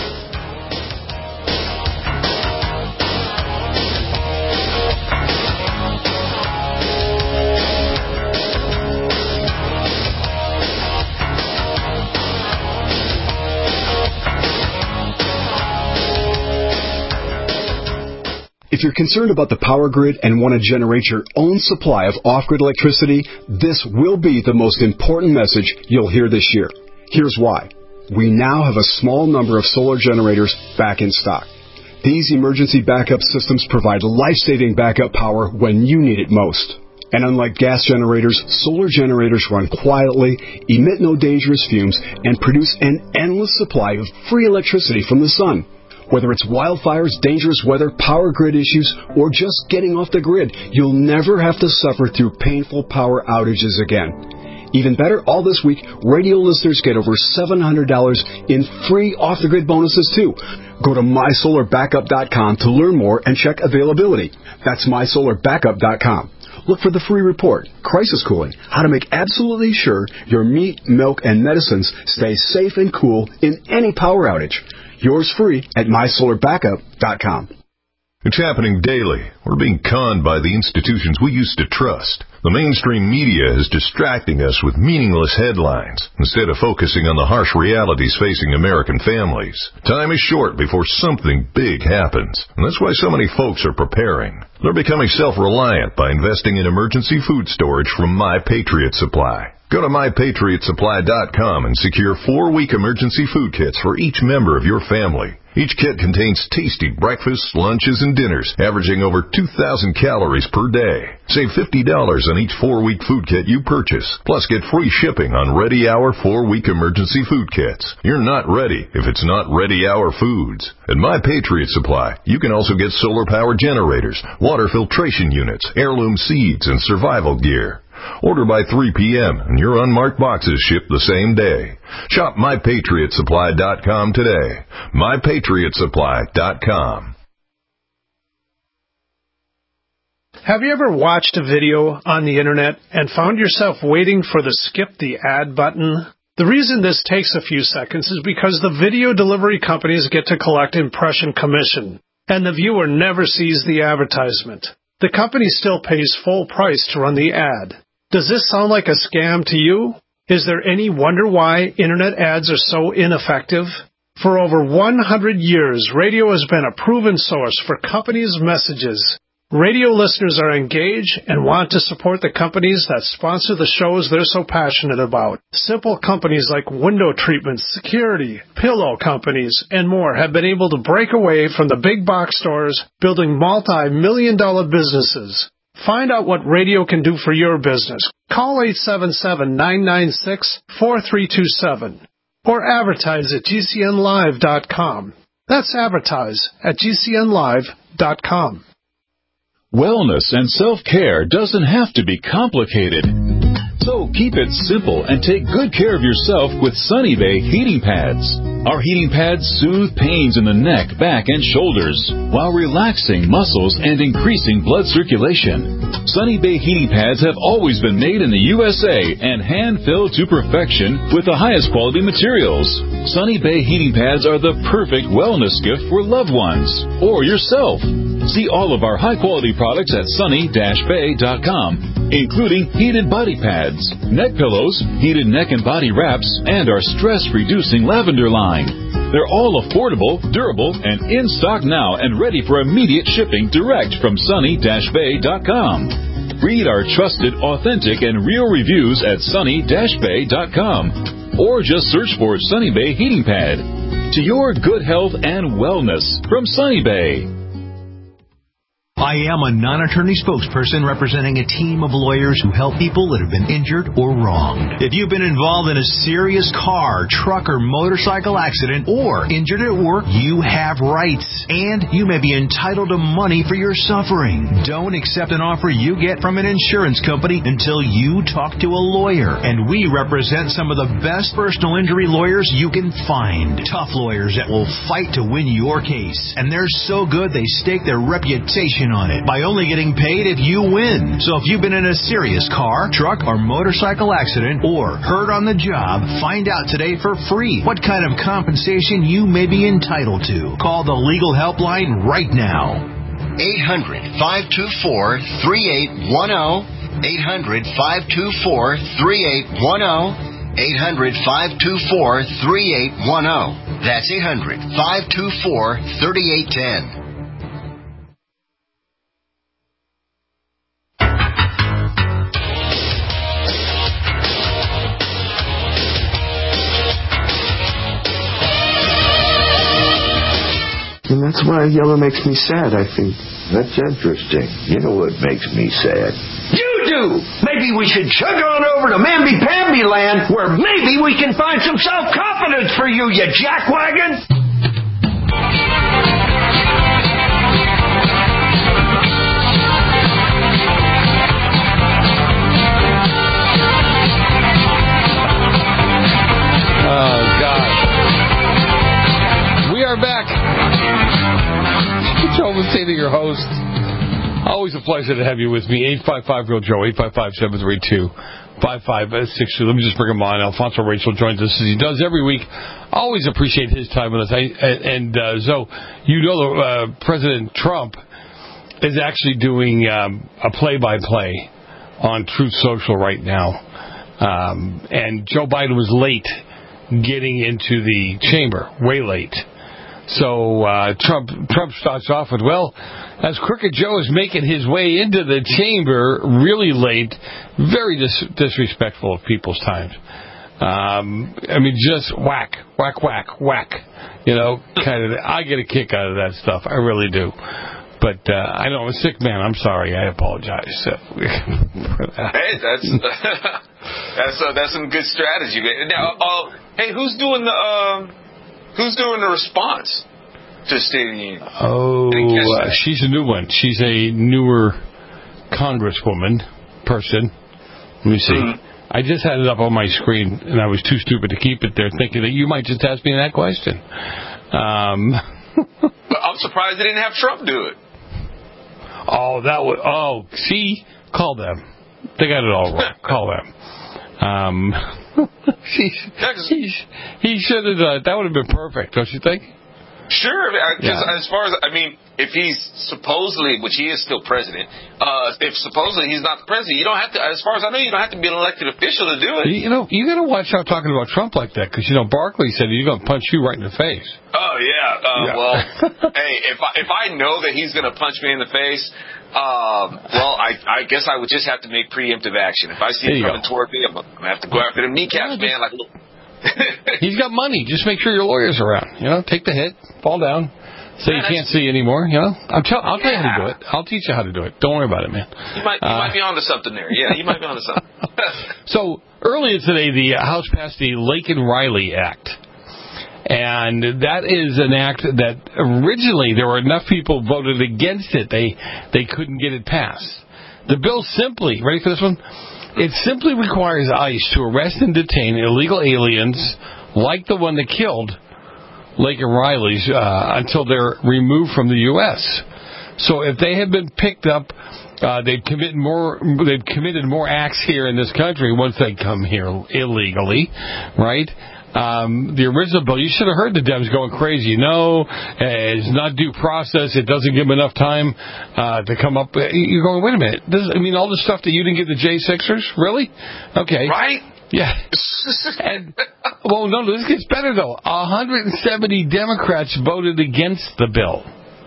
If you're concerned about the power grid and want to generate your own supply of off-grid electricity, this will be the most important message you'll hear this year. Here's why. We now have a small number of solar generators back in stock. These emergency backup systems provide life-saving backup power when you need it most. And unlike gas generators, solar generators run quietly, emit no dangerous fumes, and produce an endless supply of free electricity from the sun. Whether it's wildfires, dangerous weather, power grid issues, or just getting off the grid, you'll never have to suffer through painful power outages again. Even better, all this week, radio listeners get over seven hundred dollars in free off-the-grid bonuses, too. Go to my solar backup dot com to learn more and check availability. That's my solar backup dot com. Look for the free report, Crisis Cooling, how to make absolutely sure your meat, milk, and medicines stay safe and cool in any power outage. Yours free at my solar backup dot com.
It's happening daily. We're being conned by the institutions we used to trust. The mainstream media is distracting us with meaningless headlines instead of focusing on the harsh realities facing American families. Time is short before something big happens, and that's why so many folks are preparing. They're becoming self-reliant by investing in emergency food storage from My Patriot Supply. Go to my patriot supply dot com and secure four-week emergency food kits for each member of your family. Each kit contains tasty breakfasts, lunches, and dinners, averaging over two thousand calories per day. Save fifty dollars on each four-week food kit you purchase. Plus, get free shipping on Ready Hour four-week emergency food kits. You're not ready if it's not Ready Hour foods. At My Patriot Supply, you can also get solar power generators, water filtration units, heirloom seeds, and survival gear. Order by three p.m. and your unmarked boxes ship the same day. Shop my patriot supply dot com today. my patriot supply dot com.
Have you ever watched a video on the internet and found yourself waiting for the skip the ad button? The reason this takes a few seconds is because the video delivery companies get to collect impression commission, and the viewer never sees the advertisement. The company still pays full price to run the ad. Does this sound like a scam to you? Is there any wonder why internet ads are so ineffective? For over one hundred years, radio has been a proven source for companies' messages. Radio listeners are engaged and want to support the companies that sponsor the shows they're so passionate about. Simple companies like window treatments, security, pillow companies, and more have been able to break away from the big box stores, building multi-million dollar businesses. Find out what radio can do for your business. Call eight seven seven, nine nine six, four three two seven or advertise at G C N live dot com. That's advertise at G C N live dot com.
Wellness and self-care doesn't have to be complicated. So keep it simple and take good care of yourself with Sunny Bay heating pads. Our heating pads soothe pains in the neck, back, and shoulders while relaxing muscles and increasing blood circulation. Sunny Bay heating pads have always been made in the U S A and hand-filled to perfection with the highest quality materials. Sunny Bay heating pads are the perfect wellness gift for loved ones or yourself. See all of our high-quality products at sunny dash bay dot com, including heated body pads, neck pillows, heated neck and body wraps, and our stress-reducing lavender line. They're all affordable, durable, and in stock now and ready for immediate shipping direct from sunny dash bay dot com. Read our trusted, authentic, and real reviews at sunny dash bay dot com or just search for Sunny Bay Heating Pad. To your good health and wellness from Sunny Bay.
I am a non-attorney spokesperson representing a team of lawyers who help people that have been injured or wronged. If you've been involved in a serious car, truck, or motorcycle accident or injured at work, you have rights, and you may be entitled to money for your suffering. Don't accept an offer you get from an insurance company until you talk to a lawyer, and we represent some of the best personal injury lawyers you can find. Tough lawyers that will fight to win your case, and they're so good they stake their reputation on it by only getting paid if you win. So if you've been in a serious car, truck, or motorcycle accident or hurt on the job, find out today for free what kind of compensation you may be entitled to. Call the legal helpline right now.
eight hundred, five two four, three eight one zero. eight hundred, five two four, three eight one zero. eight hundred, five two four, three eight one zero. That's eight hundred, five two four, three eight one zero.
And that's why yellow makes me sad, I think. That's interesting. You know what makes me sad?
You do! Maybe we should chug on over to Mamby-Pamby land, where maybe we can find some self-confidence for you, you jackwagon!
Oh, God. We are back. Joe Messina, your host. Always a pleasure to have you with me. eight five five, real Joe, eight five five, seven three two, five five six two. Let me just bring him on. Alfonso Rachel joins us as he does every week. Always appreciate his time with us. I, and uh, so, you know, uh, President Trump is actually doing um, a play-by-play on Truth Social right now. Um, and Joe Biden was late getting into the chamber, way late. So uh, Trump Trump starts off with, well, as Crooked Joe is making his way into the chamber really late, very dis- disrespectful of people's time. Um, I mean, just whack, whack, whack, whack. You know, kind of. I get a kick out of that stuff. I really do. But uh, I know I'm a sick man. I'm sorry. I apologize.
Hey, that's that's uh, that's some good strategy. Now, uh, hey, who's doing the? Uh, Who's doing the response to State of the Union?
Oh, uh, she's a new one. She's a newer congresswoman person. Let me see. Mm-hmm. I just had it up on my screen, and I was too stupid to keep it there, thinking that you might just ask me that question. Um,
I'm surprised they didn't have Trump do it.
Oh, that would. Oh, see, call them. They got it all wrong. Call them. Um, he, he, he should have. Uh, that would have been perfect, don't you think?
Sure, because
Yeah.
as far as, I mean, if he's supposedly, which he is still president, uh, if supposedly he's not the president, you don't have to, as far as I know, you don't have to be an elected official to do it.
You know, you got to watch out talking about Trump like that, because, you know, Barkley said he's going to punch you right in the face.
Oh, yeah. Uh,
Yeah.
Well, hey, if I, if I know that he's going to punch me in the face, um, well, I, I guess I would just have to make preemptive action. If I see
There
him
you
coming toward me, I'm going to have to go after them kneecaps, man, like a little...
He's got money. Just make sure your lawyer's around. You know, take the hit, fall down, say you can't see anymore. You know, I'll tell. I'll tell you how to do it. I'll teach you how to do it. Don't worry about it, man.
You might, you
Uh,
might be onto something there. Yeah, you might be onto something.
So earlier today, the House passed the Laken-Riley Act. And that is an act that originally there were enough people voted against it, they they couldn't get it passed. The bill simply, ready for this one? It simply requires ICE to arrest and detain illegal aliens like the one that killed Laken-Riley's uh, until they're removed from the U S. So if they have been picked up, uh, they've committed more. They've committed more acts here in this country once they come here illegally, right? Um, the original bill, you should have heard the Dems going crazy. No, uh, it's not due process. It doesn't give them enough time uh, to come up. You're going, wait a minute. This, I mean, all the stuff that you didn't get the J sixers? Really? Okay.
Right?
Yeah. and, well, no, this gets better, though. one hundred seventy Democrats voted against the bill.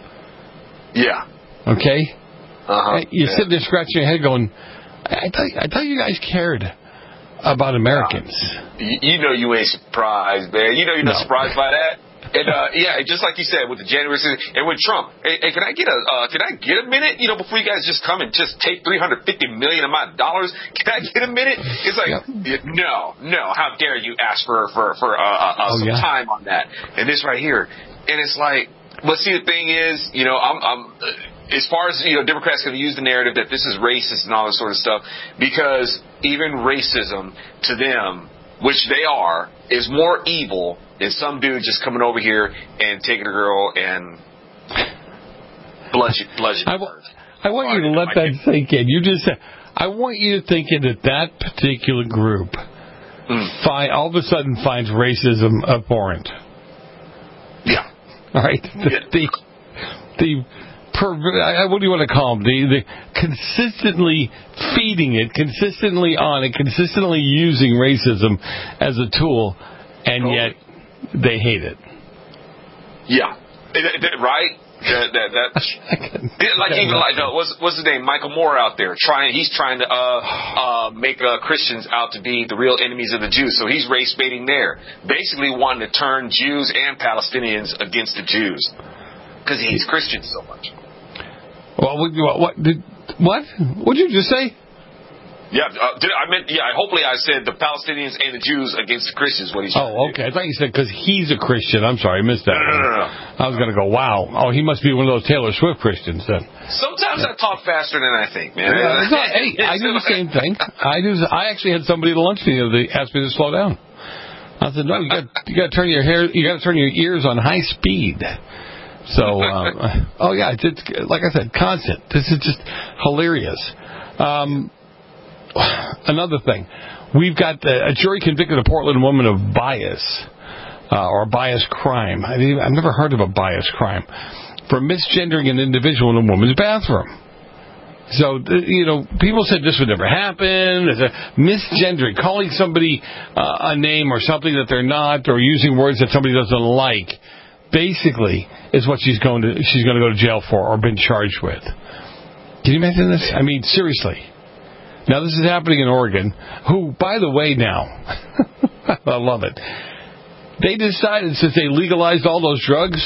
Yeah.
Okay?
Uh-huh.
You're
Yeah.
sitting there scratching your head going, I thought, I thought you guys cared about Americans.
You, you know you ain't surprised, man. You know you're not
No.
surprised by that. And uh, yeah, just like you said with the January sixth, and with Trump, hey, hey, can I get a uh, can I get a minute? You know, before you guys just come and just take three hundred fifty million of my dollars, can I get a minute? It's like, yeah, no, no, how dare you ask for for for uh, uh,
Oh,
some
yeah.
time on that? And this right here, and it's like, but see, the thing is, you know, I'm. I'm uh, as far as, you know, Democrats going to use the narrative that this is racist and all this sort of stuff, because even racism to them, which they are, is more evil than some dude just coming over here and taking a girl and bludgeon, bludgeon.
I, w- I want you to let that sink in. You just said, I want you to think that that particular group
Mm.
fi- all of a sudden finds racism abhorrent.
Yeah.
All right? The,
Yeah.
the, the per- I- what do you want to call them? The, the consistently feeding it, consistently on it, consistently using racism as a tool, and yet they hate it.
Yeah. That- that- right? That, that, that, like even like uh, what's what's his name, Michael Moore out there trying. He's trying to uh, uh, make uh, Christians out to be the real enemies of the Jews. So he's race baiting there, basically wanting to turn Jews and Palestinians against the Jews because he hates Christians so much.
Well, what? What? What did what? What'd you just say?
Yeah, uh, did, I meant yeah. Hopefully, I said the Palestinians and the Jews against the Christians. What he's
Oh, okay. I thought you said because he's a Christian. I'm sorry, I missed that.
No, no, no, no.
I was going to go, wow. Oh, he must be one of those Taylor Swift Christians then.
Sometimes I talk faster than I think, man.
Yeah, it's not- hey, I do the same thing. I do. I actually had somebody at lunch meeting the other day ask me to slow down. I said, no, you got you got to turn your hair, you got to turn your ears on high speed. So, um, oh yeah, it's, it's like I said, constant. This is just hilarious. Um, another thing, we've got uh, a jury convicted a Portland woman of bias uh, or bias crime. I mean, I've never heard of a bias crime for misgendering an individual in a woman's bathroom. So, you know, people said this would never happen. There's a misgendering, calling somebody uh, a name or something that they're not, or using words that somebody doesn't like, basically is what she's going to she's going to go to jail for or been charged with. Can you imagine this? I mean, seriously. Now, this is happening in Oregon, who, by the way, now, I love it. They decided, since they legalized all those drugs,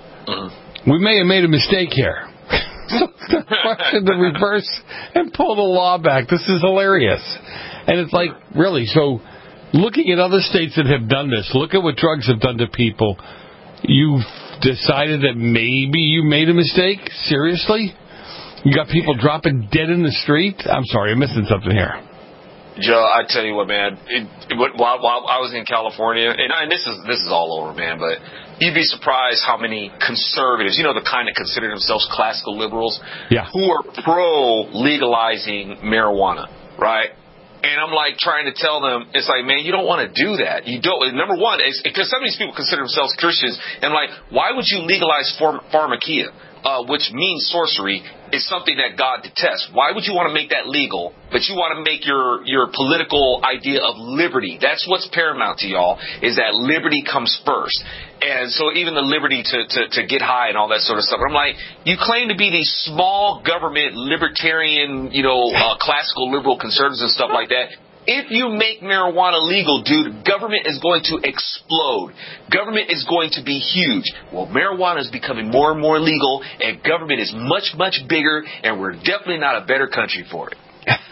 we may have made a mistake here. So in the reverse and pull the law back. This is hilarious. And it's like, really, so looking at other states that have done this, look at what drugs have done to people. You've decided that maybe you made a mistake? Seriously? You got people dropping dead in the street? I'm sorry, I'm missing something here.
Joe, I tell you what, man. It, it, while, while I was in California, and, I, and this is this is all over, man, but you'd be surprised how many conservatives, you know, the kind that consider themselves classical liberals,
yeah.
who are pro legalizing marijuana, right? And I'm like trying to tell them, it's like, man, you don't want to do that. You don't. Number one, because some of these people consider themselves Christians, and I'm like, why would you legalize pharm- pharmakia? Uh, which means sorcery, is something that God detests. Why would you want to make that legal, but you want to make your, your political idea of liberty? That's what's paramount to y'all, is that liberty comes first. And so even the liberty to, to, to get high and all that sort of stuff. I'm like, you claim to be these small government, libertarian, you know, uh, classical liberal conservatives and stuff like that. If you make marijuana legal, dude, government is going to explode. Government is going to be huge. Well, marijuana is becoming more and more legal, and government is much, much bigger, and we're definitely not a better country for it.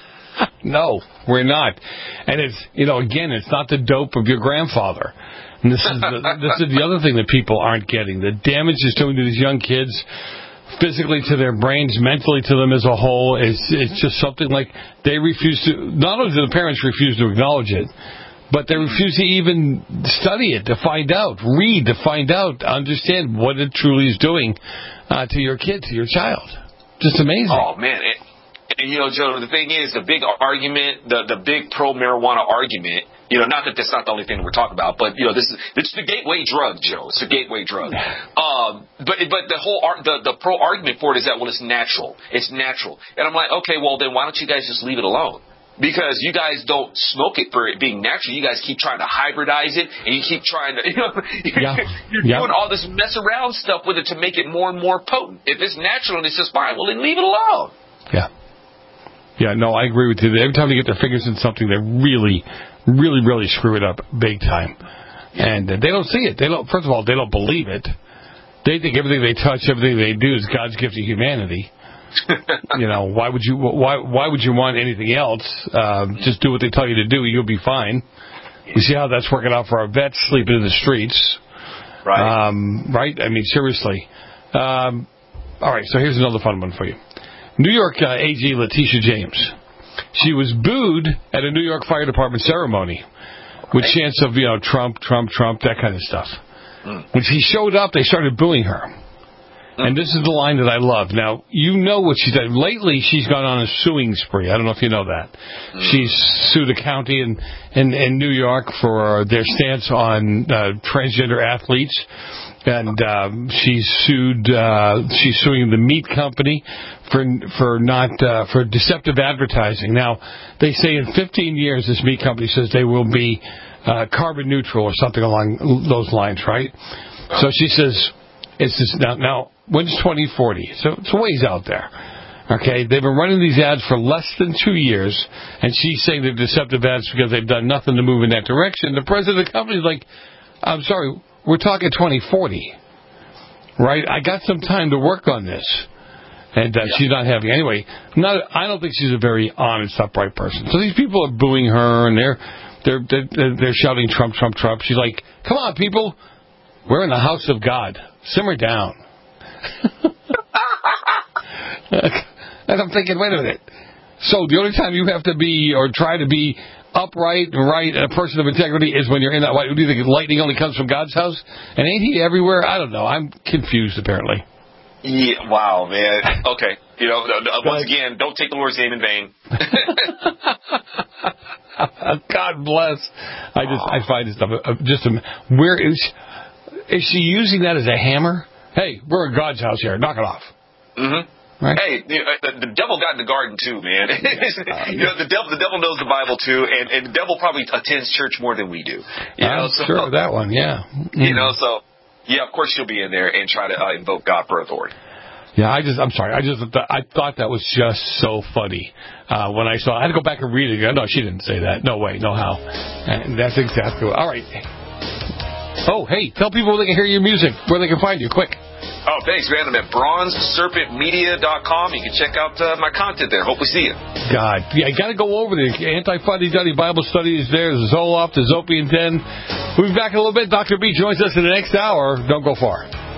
No, we're not. And it's, you know, again, it's not the dope of your grandfather. And this is the, this is the other thing that people aren't getting. The damage it's doing to these young kids, physically to their brains, mentally to them as a whole, is it's just something like they refuse to, not only do the parents refuse to acknowledge it, but they refuse to even study it, to find out, read, to find out, understand what it truly is doing uh, to your kid, to your child. Just amazing.
Oh, man. It, and, you know, Joe, the thing is, the big argument, the, the big pro-marijuana argument, you know, not that that's not the only thing that we're talking about, but, you know, this is, it's the gateway drug, Joe. It's the gateway drug. Um, but, but the whole, the, the pro argument for it is that, well, it's natural. It's natural. And I'm like, okay, well, then why don't you guys just leave it alone? Because you guys don't smoke it for it being natural. You guys keep trying to hybridize it, and you keep trying to, you know,
yeah.
you're
yeah.
doing all this mess around stuff with it to make it more and more potent. If it's natural and it's just fine, well, then leave it alone.
Yeah. Yeah, no, I agree with you. Every time they get their fingers in something, they really, really, really screw it up big time. And uh, they don't see it. They don't. First of all, they don't believe it. They think everything they touch, everything they do is God's gift to humanity. You know, why would you? Why? Why would you want anything else? Uh, just do what they tell you to do. You'll be fine. You see how that's working out for our vets sleeping in the streets,
right?
Um, right. I mean, seriously. Um, all right. So here's another fun one for you. New York uh, A G Letitia James. She was booed at a New York Fire Department ceremony with chants of, you know, Trump, Trump, Trump, that kind of stuff. Mm. When she showed up, they started booing her. Mm. And this is the line that I love. Now, you know what she's done. Lately, she's gone on a suing spree. I don't know if you know that. Mm. She's sued a county in, in, in New York for their stance on uh, transgender athletes. And um, she's sued. Uh, she's suing the meat company for for not uh, for deceptive advertising. Now, they say in fifteen years, this meat company says they will be uh, carbon neutral or something along those lines, right? So she says, "It's this, now. Now, when's twenty forty? So it's a ways out there." Okay, they've been running these ads for less than two years, and she's saying they're deceptive ads because they've done nothing to move in that direction. The president of the company is like, "I'm sorry. We're talking twenty forty, right? I got some time to work on this." And uh, yeah. she's not having anyway. Not, I don't think she's a very honest, upright person. So these people are booing her, and they're they're they're, they're shouting Trump, Trump, Trump. She's like, "Come on, people, we're in the house of God. Simmer down." And I'm thinking, wait a minute. So the only time you have to be or try to be upright, right, and a person of integrity is when you're in that. What do you think? Lightning only comes from God's house, and ain't He everywhere? I don't know. I'm confused, apparently.
Yeah. Wow, man. Okay. You know, once again, don't take the Lord's name in vain.
God bless. I just I find this stuff just a, where is is she using that as a hammer? Hey, we're in God's house here. Knock it off.
Mm-hmm. Right. Hey, you know, the, the devil got in the garden too, man. uh, you know, the devil, the devil knows the Bible too, and, and the devil probably attends church more than we do. You
I'm
know, so,
sure of that one, yeah. Mm.
You know, so yeah, of course she'll be in there and try to uh, invoke God for authority.
Yeah, I just, I'm sorry, I just, I thought that was just so funny uh, when I saw. I had to go back and read it again. No, she didn't say that. No way, no how. And that's exactly what. All right. Oh, hey, tell people where they can hear your music, where they can find you, quick.
Oh, thanks, man. I'm at bronze serpent media dot com. You can check out uh, my content there. Hope we see you. God, yeah, I got to go over there. Anti-Fuddy-Duddy Bible Study is there. There's Zoloft, there's Opie and Den. We'll be back in a little bit. Doctor B joins us in the next hour. Don't go far.